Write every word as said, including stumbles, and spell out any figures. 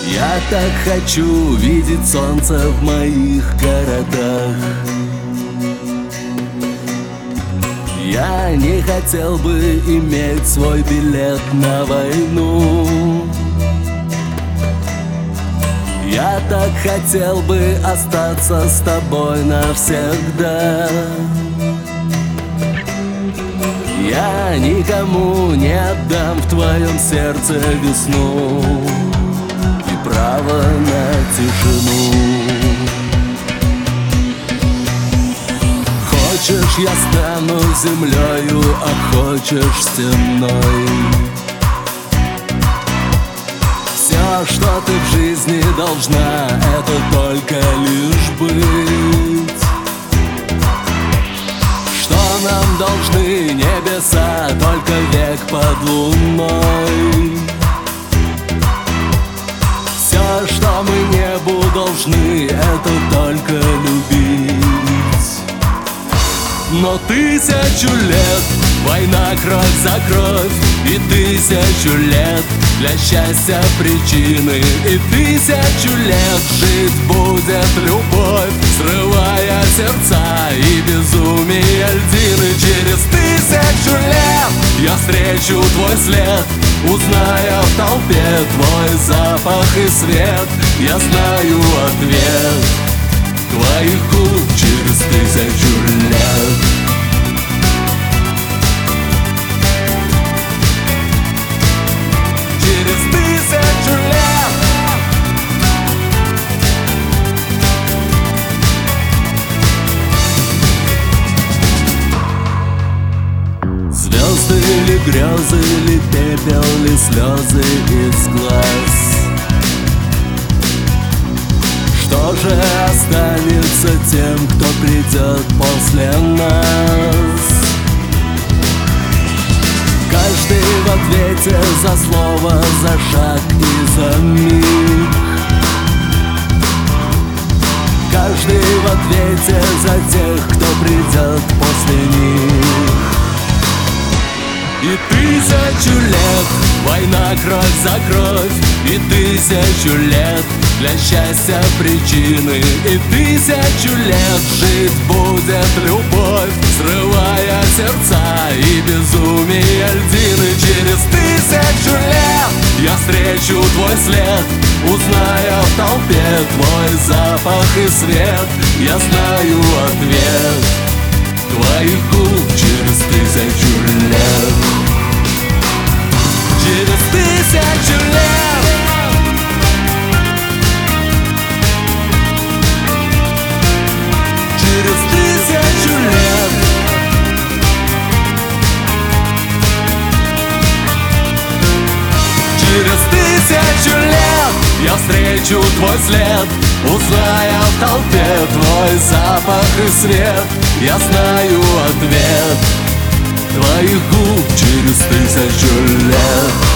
Я так хочу видеть солнце в моих городах. Я не хотел бы иметь свой билет на войну. Я так хотел бы остаться с тобой навсегда. Я никому не отдам в твоем сердце весну и право на тишину. Хочешь, я стану землею, а хочешь стеной. Все, что ты в жизни должна, это только лишь быть. Что нам должны небеса, только век под луной. Все, что мы небу должны, это только любить. Но тысячу лет война кровь за кровь, и тысячу лет для счастья причины, и тысячу лет жить будет любовь, срывая сердца и безумие льдины. Через тысячу лет я встречу твой след, узная в толпе твой запах и свет. Я знаю ответ твоих губ через тысячу лет. Через тысячу лет. Звезды ли грезы, ли пепел, ли слезы из глаз? Что же останется тем, кто придет после нас? Каждый в ответе за слово, за шаг и за миг. Каждый в ответе за тех, кто придет после них. И тысячу лет война кровь за кровь, и тысячу лет для счастья причины, и тысячу лет жить будет любовь, срывая сердца и безумие льдины. Через тысячу лет я встречу твой след, узная в толпе твой запах и свет. Я знаю ответ твоих губ через тысячу лет. Через тысячу лет. Через тысячу лет. Через тысячу лет я встречу твой след, узная в толпе твой запах и свет. Я знаю ответ твоих губ через тысячу лет.